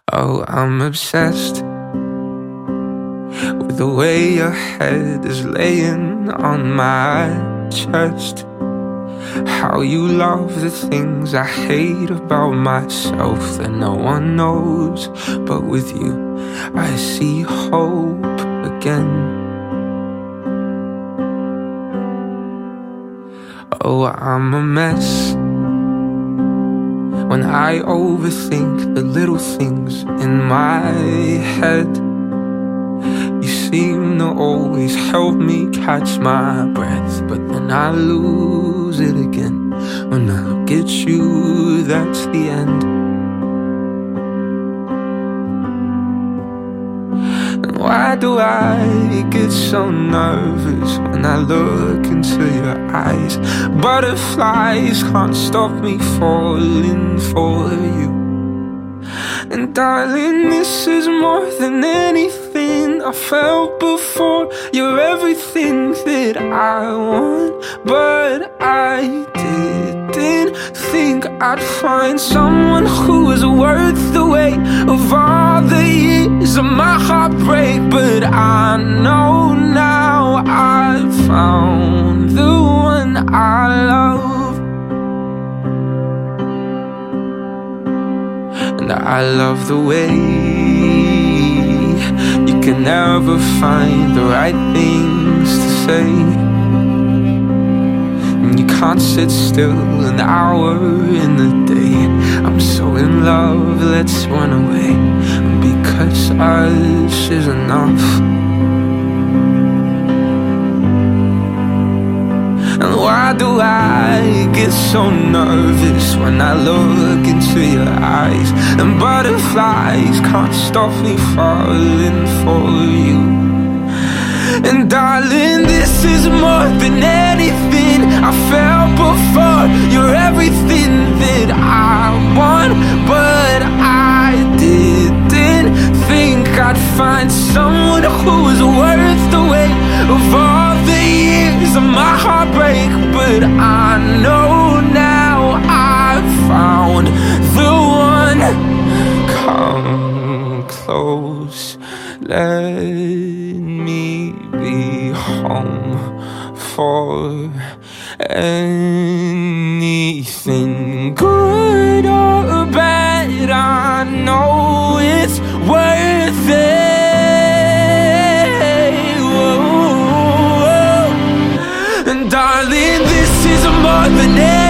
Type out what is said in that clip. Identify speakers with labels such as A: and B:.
A: Oh, I'm obsessed with the way your head is laying on my chest. How you love the things I hate about myself that no one knows. But with you, I see hope again. Oh, I'm a mess when I overthink the little things in my head. You seem to always help me catch my breath, but then I lose it again. When I get you, that's the end. And why do I get so nervous when I look into your eyes? Butterflies can't stop me falling for you. And darling, this is more than anything I felt before. You're everything that I want, but I didn't think I'd find someone who was worth the weight of all the years of my heartbreak. But I know now I've found the one I love. And I love the way you can never find the right things to say, and you can't sit still an hour in the day. I'm so in love, let's run away, because us is enough. And why do I get so nervous when I look into your eyes? And butterflies can't stop me falling for you. And darling, this is more than anything I felt before. You're everything that I want, but I didn't think I'd find someone who was worth the weight of all the years of my heartbreak. But I know now I've found the one. Come close, let me be home for anything good or bad. I know it's worth it. Whoa. And darling, this is more than